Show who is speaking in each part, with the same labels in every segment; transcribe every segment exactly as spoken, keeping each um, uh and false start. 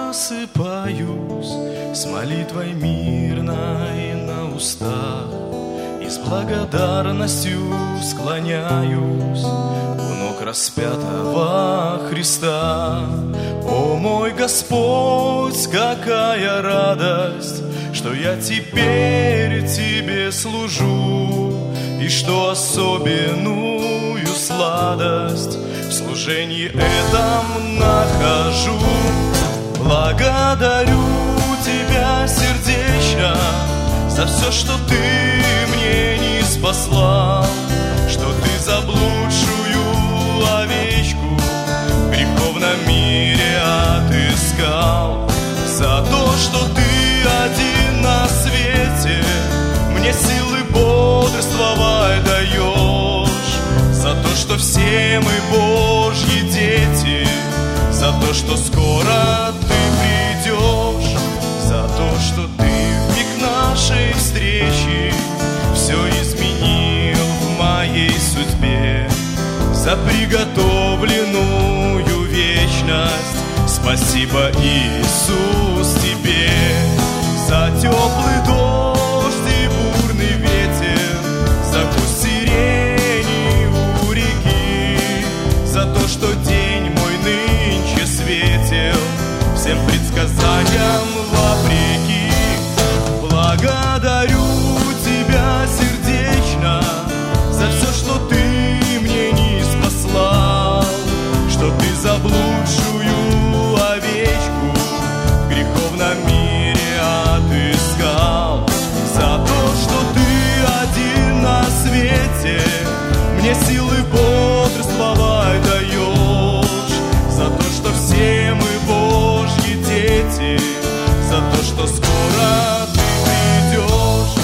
Speaker 1: просыпаюсь с молитвой мирной на устах, и с благодарностью склоняюсь у ног распятого Христа. О мой Господь, какая радость, что я теперь Тебе служу, и что особенную сладость в служении этом нахожу. Благодарю Тебя сердечно за все, что Ты мне не спасла, что Ты заблудшую овечку в греховном мире отыскал, за то, что Ты один на свете мне силы бодрствовать даешь, за то, что все мы Божьи дети, за то, что скоро Ты придешь, за то, что Ты в миг нашей встречи все изменил в моей судьбе, за приготовленную вечность. Спасибо, Иисус, Тебе за теплый дождь и бурный ветер, за куст сирени у реки, за то, что день мой нынче светел всем предсказаниям вопреки. Благодарю Тебя сердечно за все, что Ты мне не спасла, что Ты заблудшую овечку в греховном мире отыскал, за то, что Ты один на свете мне силы бодрствовать даешь, за то, что все мы Божьи дети, за то, что скоро Ты придешь.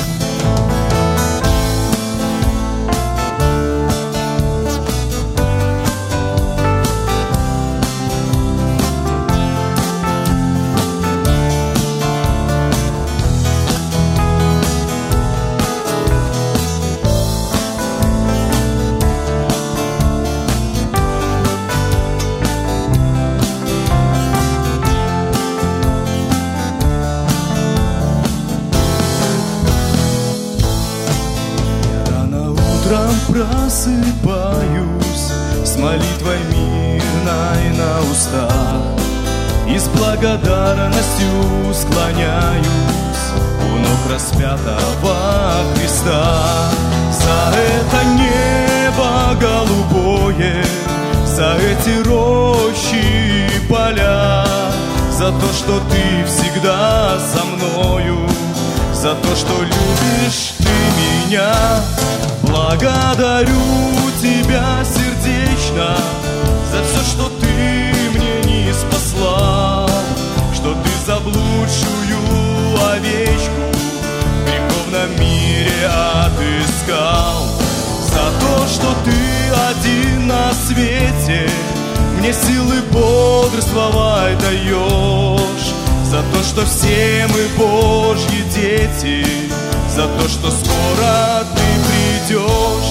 Speaker 1: Просыпаюсь с молитвой мирной на устах, и с благодарностью склоняюсь у ног распятого Христа. За это небо голубое, за эти рощи и поля, за то, что Ты всегда со мною, за то, что любишь Ты меня. Благодарю Тебя сердечно за все, что Ты мне не спасла, что Ты заблудшую овечку в греховном мире отыскал, за то, что Ты один на свете мне силы бодрствовать даешь, за то, что все мы Божьи дети, за то, что скоро Ты придешь.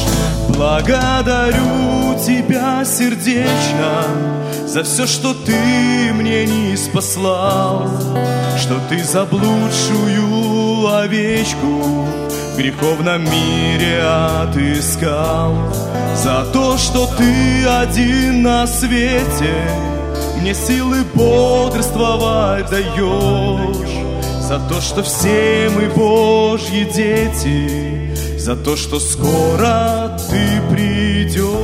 Speaker 1: Благодарю Тебя сердечно за все, что Ты мне не спаслал, что Ты заблудшую овечку в греховном мире отыскал, за то, что Ты один на свете мне силы бодрствовать даешь, за то, что все мы Божьи дети, за то, что скоро Ты придешь.